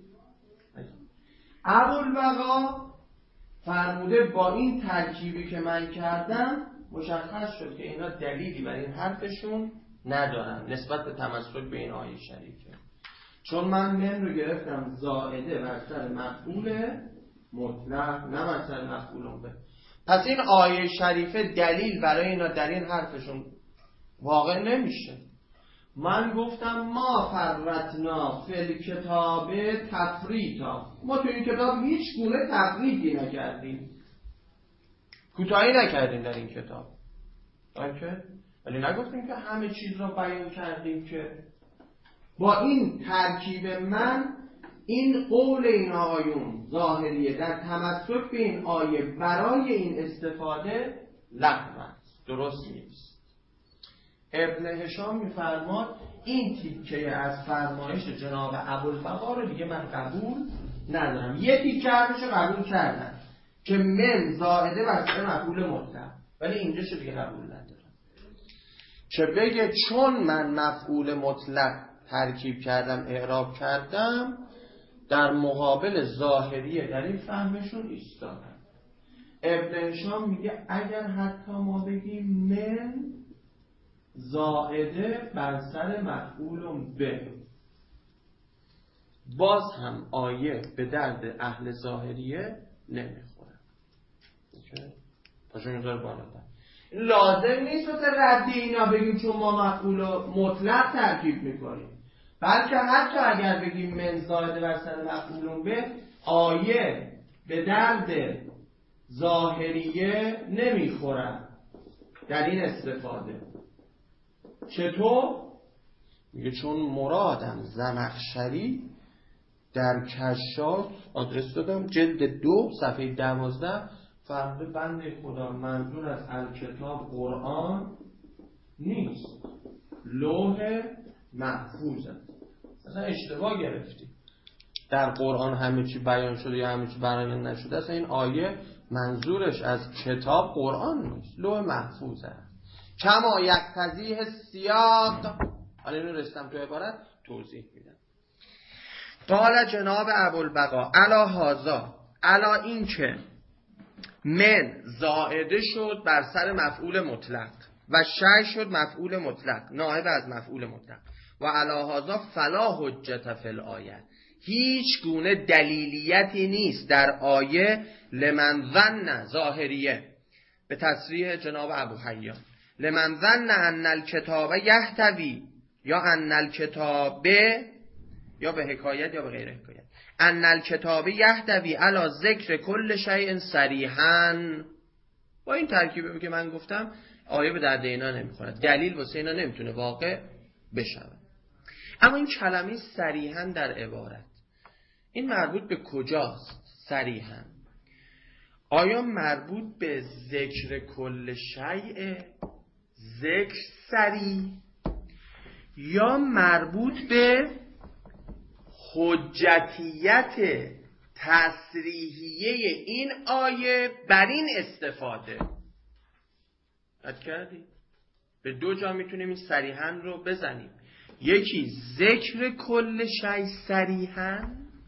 ابوالبقا فرموده با این ترکیبی که من کردم مشخص شد که اینا دلیلی بر این حرفشون ندارن نسبت به تمسک به این آیه شریفه، چون من من رو گرفتم زائده بر سر مفعول مطلق نه بر سر مفعول به. پس این آیه شریفه دلیل برای اینا در این حرفشون واقع نمیشه. من گفتم ما فرطنا فی الکتاب تفریطا، ما تو این کتاب هیچ گونه تفریطی نکردیم، کوتاهی نکردیم در این کتاب، ولی نگفتیم که همه چیز را بیان کردیم. که با این ترکیب من این قول این آیون ظاهریه در تمسک به این آیه برای این استفاده لغو است، درست نیست. ابن هشام میفرماد این تیکه از فرمایش جناب ابوالبقا رو دیگه من قبول ندارم. یه تیکه رو قبول کردم که من زائده بر سر مفعول مطلق، ولی اینجاشو دیگه قبول ندارم که بگه چون من مفعول مطلق ترکیب کردم اعراب کردم در مقابل ظاهریه در این فهمشون ایستادم. ابن هشام میگه اگر حتی ما بگیم من زائده بر سر مفعول به، باز هم آیه به درد اهل ظاهریه نمیخوره. پاشو میذاره بالاتر. لازم نیست واسه ردی اینا بگیم چون ما مفعول مطلق ترکیب میکنیم، بلکه حتی اگر بگیم من زائده بر سر مفعول به، آیه به درد ظاهریه نمیخورن در این استفاده. چطور؟ میگه چون مرادم زمخشری در کشاف، آدرس دادم جلد دو صفحه دوازده، فرموده بنده خدا منظور از الکتاب قرآن نیست، لوح محفوظه. اصلا اشتباه گرفتی. در قرآن همه چی بیان شده یا همه چی بیان نشده. اصلا این آیه منظورش از کتاب قرآن نیست، لوح محفوظه. کما یقتضیه سیاق. حالا اینو رسیدم تو عبارت توضیح میدم. قال جناب ابوالبقا علا هازا، علا این که من زائده شد بر سر مفعول مطلق و شی شد مفعول مطلق نائب از مفعول مطلق و علا هازا فلا حجت فی الآیه، هیچ گونه دلیلیتی نیست در آیه لمن ظن ظاهریه به تصریح جناب ابو حیان لمن ظن ان الکتاب یحتوی یا ان الکتاب یا به حکایت یا به غیر حکایت ان الکتاب یحتوی علی ذکر کل شیء صریحا. با این ترکیبی که من گفتم آیه به درد اینا نمیخوره، دلیل واسه اینا نمیتونه واقع بشه. اما این کلمه صریحا در عبارت این مربوط به کجاست؟ صریحا آیا مربوط به ذکر کل شیء، ذکر صریح، یا مربوط به حجتیت تصریحیه این آیه بر این استفاده؟ یاد کردی؟ به دو جا میتونیم این صریحاً رو بزنیم. یکی ذکر کل شیء صریحاً،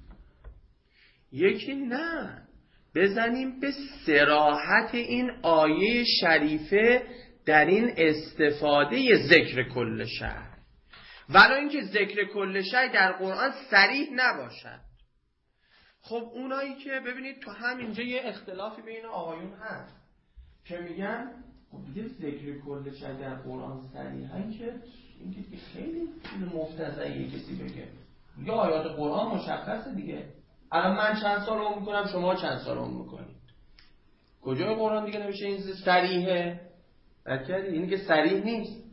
یکی نه بزنیم به صراحت این آیه شریفه در این استفاده ذکر کل شیء، ولی اینکه ذکر کل شیء در قرآن صریح نباشد. خب اونایی که ببینید تو همینجا یه اختلافی بین آقایون هست که میگن خب دیگه ذکر کل شیء در قرآن صریحا که این که خیلی مفتضحه کسی بگه، یا آیات قرآن مشخصه دیگه. الان من چند سال عمر میکنم، شما چند سال عمر میکنید، کجای قرآن دیگه نمیشه این صریحه؟ بلکه این که صریح نیست.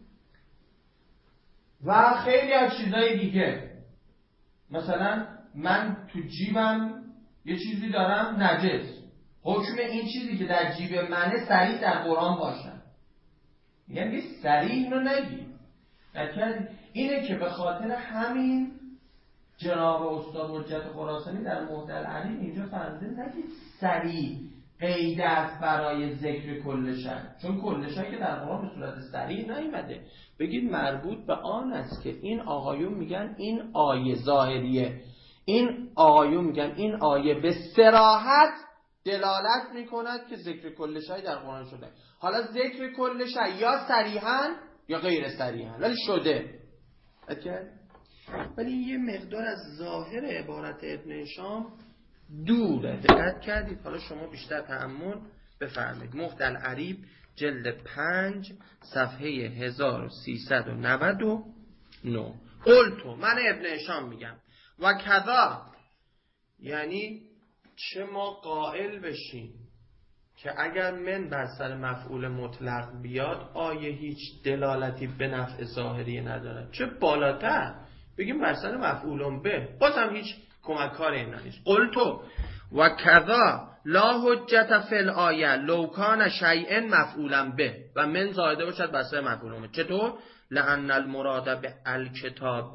و خیلی از چیزای دیگه، مثلا من تو جیبم یه چیزی دارم نجس، حکم این چیزی که در جیب منه صریح در قرآن باشه، یعنی صریح رو نگی. بلکه اینه که به خاطر همین جناب استاد حجت خراسانی در مهد العلیم اینجا فرموده نگید صریح قید است برای ذکر کل شیء، چون کل شیء که در قرآن به صورت صریح نیامده. بگید مربوط به آن است که این آقایون میگن این آیه ظاهریه، این آقایون میگن این آیه به صراحت دلالت میکند که ذکر کل شیء در قرآن شده. حالا ذکر کل شیء یا صریحاً یا غیر صریحاً ولی شده. ولی یه مقدار از ظاهر عبارت ابن هشام دوره. دقت کردید؟ حالا شما بیشتر تأمل بفرمایید. مهد العریب جلد پنج صفحه هزار و سیصد و نود و نه. قلتو، من ابن هشام میگم، و کذا، یعنی چه ما قائل بشیم که اگر من بر سر مفعول مطلق بیاد آیه هیچ دلالتی به نفع ظاهری نداره، چه بالاتر بگیم بر سر مفعول به، بازم هیچ کمک کار این نیست. قلتو و کذا لا حجت فی الآیه لو کان شیئا مفعولا به، و من زائده باشد بر سر مفعول به. چطور؟ لأن المراد به الکتاب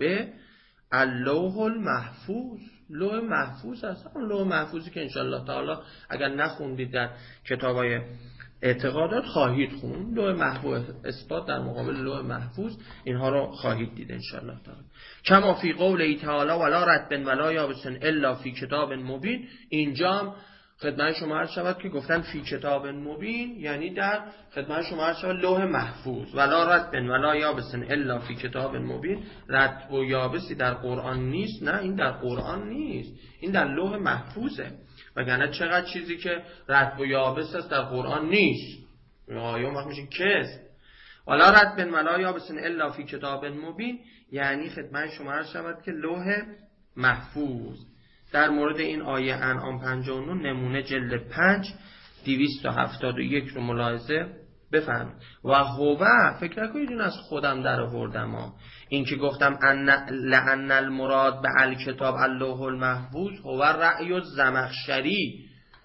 اللوح المحفوظ. لوح محفوظ است، اون لوح محفوظی که انشالله تعالی اگر نخوندید در کتابای اعتقادات خواهید خوند. لوح محفوظ اثبات در مقابل لوح محفوظ، اینها رو خواهید دید انشالله تعالی. کما فی قوله تعالی ولا رتب ولا یابس الا فی کتاب مبین. اینجا هم خدمت شما عرض شود که گفتن فی کتاب مبین یعنی در خدمت شما عرض شود لوح محفوظ. ولا رتب ولا یابس الا فی کتاب مبین. رتب و یابسی در قرآن نیست. نه، این در قرآن نیست، این در لوح محفوظه. وگرنه چقدر چیزی که رتب و یابس است در قرآن نیست. آیه وقت میشه کس ولا رتب ولا یابس الا فی کتاب مبین، یعنی خدمت شما عرض شود که لوح محفوظ. در مورد این آیه انعام پنجاه و نه نمونه جلد پنج دویست و هفتاد و یک رو ملاحظه بفرمایید. و هو، فکر نکنید این از خودم در آوردم ها، این که گفتم ان لأن المراد به الکتاب اللوح المحفوظ هو رأی الزمخشری،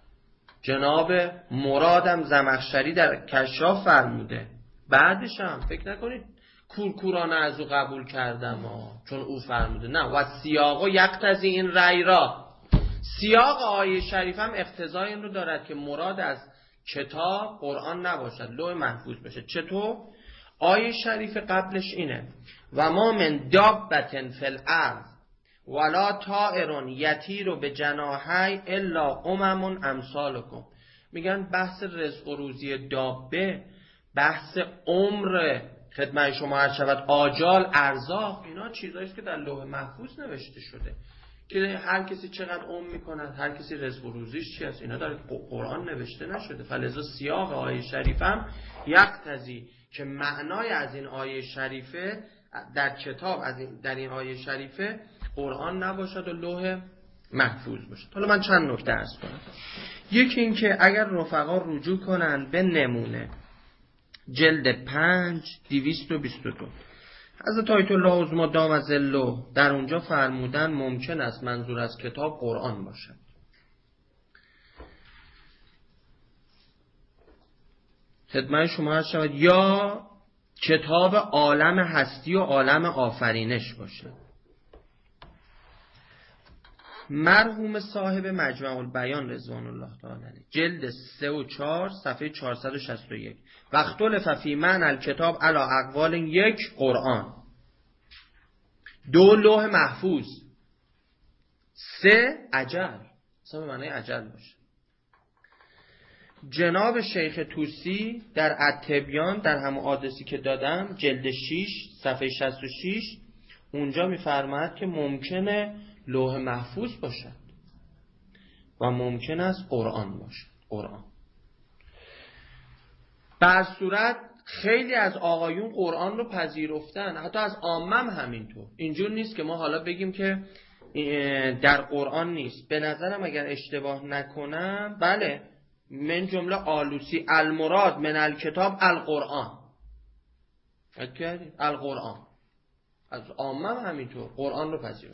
جناب مرادم زمخشری در کشاف فرموده. بعدش هم فکر نکنید کورکورانه از او قبول کردم ها چون او فرموده. نه، و سیاق و یقتضی این رأی را، سیاق آیه شریف هم اقتضای این رو دارد که مراد از کتاب قرآن نباشد، لوح محفوظ بشه. چطور؟ آیه شریف قبلش اینه و ما من دابة فی الارض ولا طائر یطیر بجناحی الا امم امثالکم. میگن بحث رزق و روزی دابه، بحث عمر خدمت شما عرض شود، آجال، ارزاق، اینا چیزایی است که در لوح محفوظ نوشته شده که هر کسی چقدر عمر میکند، هر کسی رزق و روزیش چی است، اینا در قرآن نوشته نشده. فلذا سیاق آیه شریف هم یقتضی که معنای از این آیه شریفه در کتاب از این در این آیه شریفه قرآن نباشد و لوح محفوظ باشد. حالا من چند نکته عرض کنم. یکی این که اگر رفقا رجوع کنن به نمونه جلد پنج دویست و بیست و دو، حضرت آیت الله عظما دام ظله در اونجا فرمودن ممکن است منظور از کتاب قرآن باشد. خدمت شما عرض شود یا کتاب عالم هستی و عالم آفرینش باشد. مرحوم صاحب مجمع البیان رضوان الله تعالی علیه جلد سه و چهار صفحه چهارصد و شصت و یک و اختلف فی معنی الکتاب علی اقوال، یک قرآن، دو لوح محفوظ، سه اجل، سه معنی اجل باشه. جناب شیخ طوسی در التبیان در همون آدرسی که دادم جلد شش صفحه شصت و شش اونجا میفرماید که ممکنه لوح محفوظ باشد و ممکن است قرآن باشد. قرآن بر صورت خیلی از آقایون قرآن رو پذیرفتن، حتی از عامه هم همینطور. اینجور نیست که ما حالا بگیم که در قرآن نیست. به نظرم اگر اشتباه نکنم بله من جمله آلوسی المراد من الکتاب القرآن، القرآن از عامه هم همینطور قرآن رو پذیرفتن.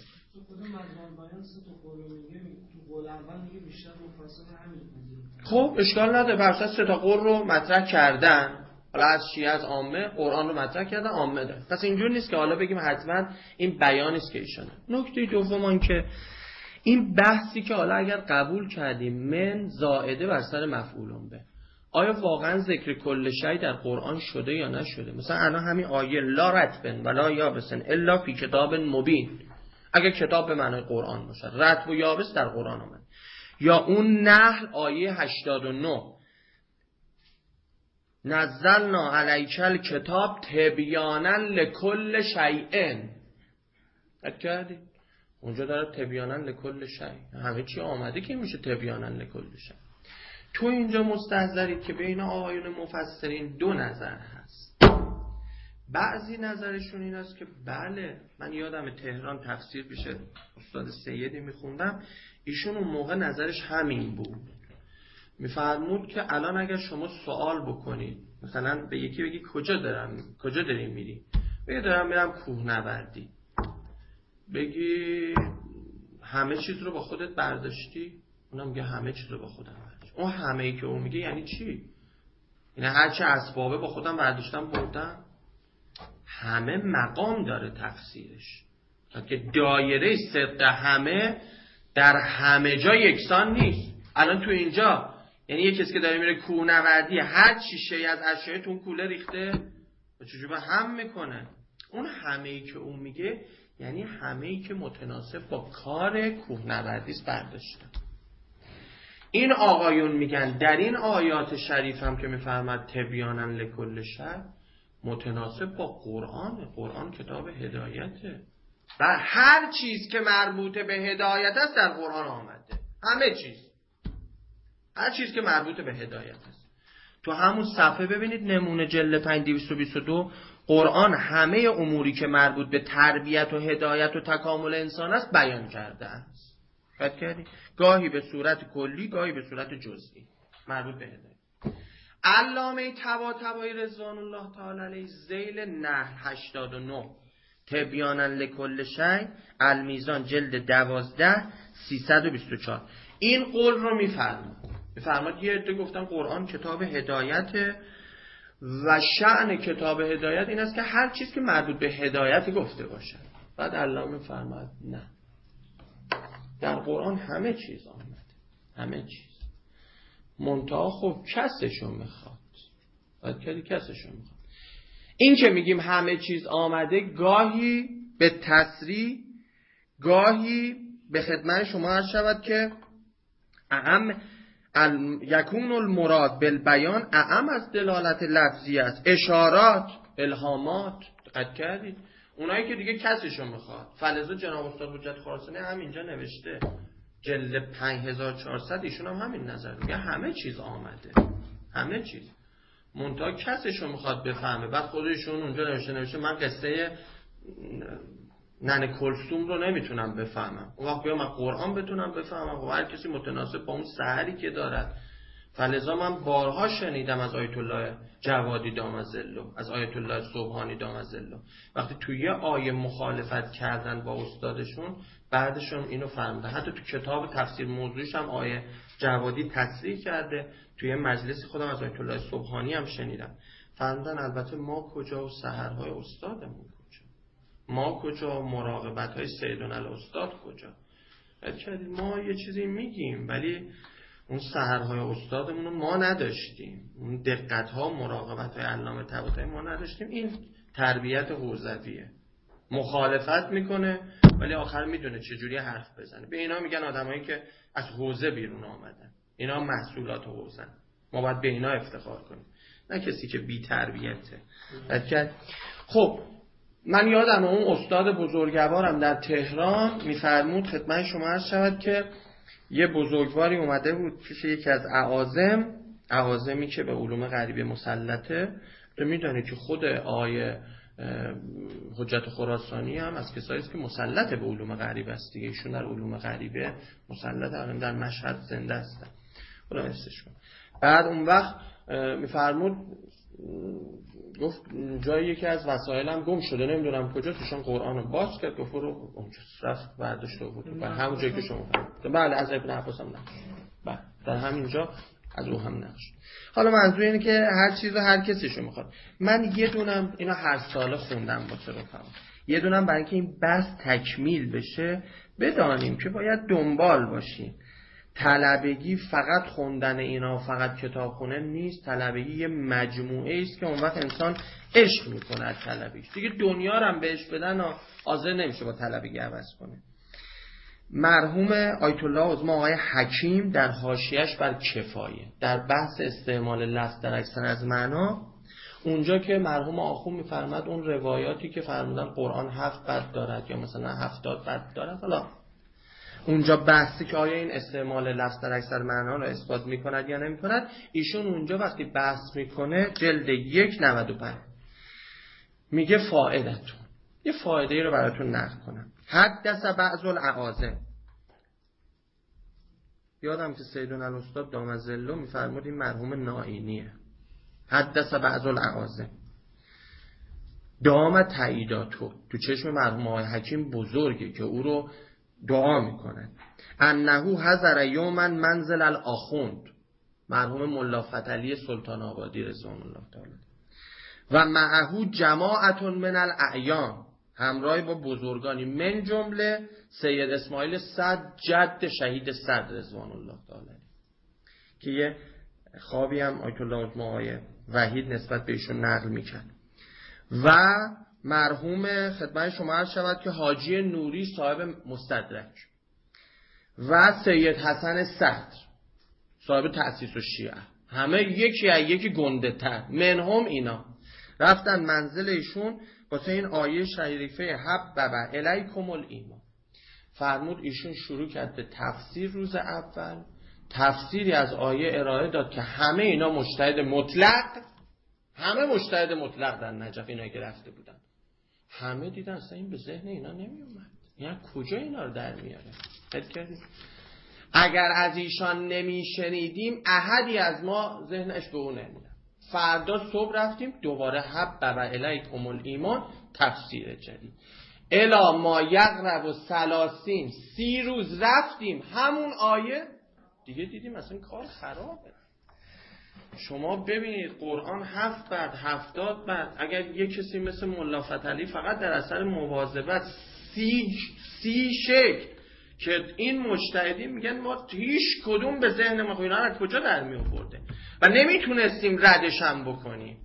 خب اشکال نداره، برسه سه تا قول رو مطرح کردن، حالا از شیعه از عامه قرآن رو مطرح کردن، عامه داره. پس اینجور نیست که حالا بگیم حتما این بیانی است که ایشونه. نکته دوم که این بحثی که حالا اگر قبول کردیم من زائده بر سر مفعولون به، آیا واقعا ذکر کل شیء در قرآن شده یا نشده؟ مثلا الان همین آیه لا رتبن ولا یابسن الا فی کتاب مبین، اگر کتاب به معنای قرآن باشه، رتب و یابس در قرآن آمد. یا اون نحل آیه هشتاد و نه نزلنا علیک الکتاب تبیانا لکل شیء، کردی اونجا داره تبیانا لکل شیء، همه چی آمده که میشه تبیانا لکل شیء. تو اینجا مستحضرید که بین آقایون مفسرین دو نظر هست. بعضی نظرشون این است که بله، من یادم تهران تفسیر پیش استاد سیدی میخوندم، ایشون اون موقع نظرش همین بود. میفرمود که الان اگر شما سوال بکنید، مثلا به یکی بگی کجا دارم کجا داری میری، بگی دارم میرم کوهنوردی، بگی همه چیز رو با خودت برداشتی، اونم میگه همه چیز رو با خودم برداشتم. اون همه ای که اون میگه یعنی چی؟ یعنی هر چه اسبابه با خودم برداشتم بردم؟ همه مقام داره تفسیرش، که دایره صدق همه در همه جا یکسان نیست. الان تو اینجا یعنی یه کسی که داره میره کوهنوردی، هر چی شی از اشیاء تو کوله ریخته چجوری به هم میکنه؟ اون همه ای که اون میگه یعنی همه ای که متناسب با کار کوهنوردی است برداشته. این آقایون میگن در این آیات شریف هم که میفرماد تبیانا لکل شی متناسب با قرآن. قرآن کتاب هدایته و هر چیز که مربوط به هدایت است در قرآن آمده. همه چیز، هر چیز که مربوط به هدایت است. تو همون صفحه ببینید نمونه جلد پنج دویست و بیست و دو قرآن همه اموری که مربوط به تربیت و هدایت و تکامل انسان است بیان کرده است. دقت کردی؟ گاهی به صورت کلی، گاهی به صورت جزئی مربوط به هدایت. علامه طباطبایی رضوان الله تعالی علیه ذیل نحل هشتاد و نه تبیانا لکل شی المیزان جلد دوازده سیصد و بیست و چهار این قول رو میفرماد. میفرماد یه عده گفتن قرآن کتاب هدایته و شأن کتاب هدایت این است که هر چیز که مربوط به هدایت گفته باشه. بعد علامه میفرماد نه، در قرآن همه چیز آمده، همه چیز. منتها خب کسشو میخواد، باید کردی کسشو میخواد. این که میگیم همه چیز آمده گاهی به تصریح، گاهی به خدمت شما عرض شود که اعم یکون المراد بالبیان اعم از دلالت لفظی است. اشارات، الهامات، دقت کردید؟ اونایی که دیگه کسشو میخواد. فلزا جناب استاد حجت خراسانی همینجا نوشته جلد پنج هزار و چهارصد ایشون هم همین نظر میگه همه چیز آمده، همه چیز. منتها کسشو میخواد بفهمه. بعد خودشون اونجا نوشته نوشته من قصه ننه کلثوم رو نمیتونم بفهمم. اون وقت بیام من قرآن بتونم بفهمم و هر کسی متناسب با اون سحری که دارد. فلذا من بارها شنیدم از آیت الله جوادی دامالله، از آیت الله سبحانی دامالله، وقتی توی یه آیه مخالفت کردن با استادشون بعدشون اینو فهمیدن. حتی تو کتاب تفسیر موضوعش هم آیه جوادی تصریح کرده. توی مجلس خودم از آیت الله سبحانی هم شنیدم فهمیدن البته ما کجا و سحرهای استادمون کجا، ما کجا و مراقبت های سیدون الاستاد کجا. ما یه چیزی میگیم ولی اون سحرهای استادمون رو ما نداشتیم، اون دقت ها مراقبت های علامه طباطبایی ما نداشتیم. این تربیت حوزویه. مخالفت میکنه ولی آخر میدونه چجوری حرف بزنه. به اینا میگن آدمایی که از حوزه بیرون آمدن، اینا محصولات حوزن. ما باید به اینا افتخار کنیم، نه کسی که بی تربیته. خب من یادم اون استاد بزرگوارم در تهران میفرمود خدمت شما عرض شود که یه بزرگواری اومده بود پیش یکی از اعاظم، اعاظمی که به علوم غریبه مسلطه. تو میدونید که خود آیه حجت خراسانی هم از کسایی است که مسلط به علوم غریبه است دیگه. ایشون در علوم غریبه مسلط هم در مشهد زنده هستن. خدا حفظش کنه. بعد اون وقت میفرمود گفت جایی یکی از وسایلم گم شده نمیدونم کجا، توشون قرآن رو باز کرد گفت رو اونجا رفت برداشت آورد. بعد همون جایی که شما فرمودید بله از ابن عباس هم نقش. بله در همینجا از او هم نقش. حالا منظور اینه که هر چیز رو هر کسیشو میخواد. من یه دونم اینو هر ساله خوندم واسه رفقا، یه دونم برای اینکه این بحث تکمیل بشه بدانیم که باید دنبال باشیم. طلبگی فقط خوندن اینا، فقط کتاب خوندن نیست. طلبگی یه مجموعه است که اون وقت انسان عشق میکنه از طلبگیش. دیگه دنیا رو هم بهش بدن و حاضر نمیشه با طلبگی عوض کنه. مرحوم آیت الله عظما آقای حکیم در حاشیه‌اش بر کفایه در بحث استعمال لفظ در اکثر از معنا، اونجا که مرحوم آخوند میفرماد اون روایاتی که فرمودن قرآن هفت بد دارد یا مثلا هفتاد بد دارد، حالا اونجا بحثی که آیا این استعمال لفظ در اکثر معنا رو اثبات میکند یا نمیکند، ایشون اونجا وقتی بحث میکنه جلد یک نود و پنج میگه فائدتون، یه فایده رو براتون نقل کنم. حدث بعض الاعاظم، یادم که سیدون الاستاد دامالله میفرمود این مرحوم نائینیه. حدث بعض الاعاظم دام تاییداتو، تو چشم مرحوم آقای حکیم بزرگه که او رو دعا میکنن. انهو حضر یوما منزل الاخوند، مرحوم ملا فتحعلی سلطان آبادی رضوان الله تعالی، و معهو جماعت من الاعیان، همراه با بزرگانی، من جمله سید اسماعیل صدر جد شهید صدر رضوان الله تعالی که یه خوابی هم آیت الله آقای وحید نسبت به ایشون نقل میکرد. و مرحوم خدمت شما عرض شود که حاجی نوری صاحب مستدرک و سید حسن صدر صاحب تأسیس الشیعه، همه یکی از یکی گنده تر، منهم اینا رفتن منزل ایشون واسه این آیه شریفه حبب الیکم الایمان. فرمود ایشون شروع کرد به تفسیر روز اول، تفسیری از آیه ارائه داد که همه اینا مجتهد مطلق، همه مجتهد مطلق در نجف اینا که رفته بودن، همه دیدن اصلا این به ذهن اینا نمی اومد، یعنی کجا اینا رو در میاره. فکر کردید اگر از ایشان نمی شنیدیم احدی از ما ذهنش به اون نمیره. فردا صبح رفتیم دوباره حبب الیکم الایمان تفسیر جدید، الا ما یقرب و سلاسین، سی روز رفتیم همون آیه دیگه دیدیم اصلا کار خرابه. شما ببینید قرآن هفت بعد هفتاد بعد، اگر یک کسی مثل ملا فتحعلی فقط در اثر مواظبت سی سی شکل که این مجتهدین میگن ما هیچ کدوم به ذهن ما اینا از کجا در می آورده و نمیتونستیم ردش هم بکنیم.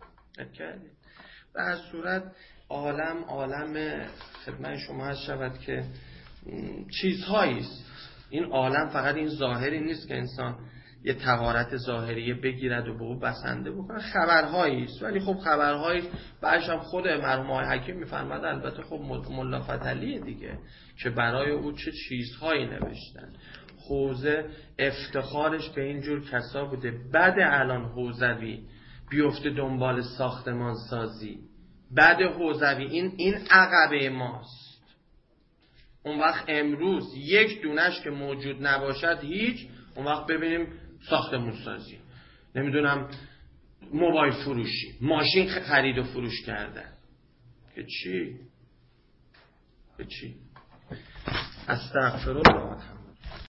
به هر صورت عالم عالم خدمت شما هست شود که چیزهایی است. این عالم فقط این ظاهری نیست که انسان یه طهارت ظاهریه بگیرد و به او بسنده بکنه، خبرهایی است. ولی خب خبرهایی بعدش هم خود مرحوم آقای حکیم میفرماد البته خب ملا فتحعلی دیگه که برای او چه چیزهایی نوشتن. حوزه افتخارش به اینجور کسا بوده بعد الان حوزوی بیفته دنبال ساختمان سازی، بعد حوزوی این این عقبه ماست. اون وقت امروز یک دونش که موجود نباشد هیچ، اون وقت ببینیم ساختمون سازی، نمیدونم موبایل فروشی، ماشین خرید و فروش کردن، که چی؟ که چی؟ استغفرالله.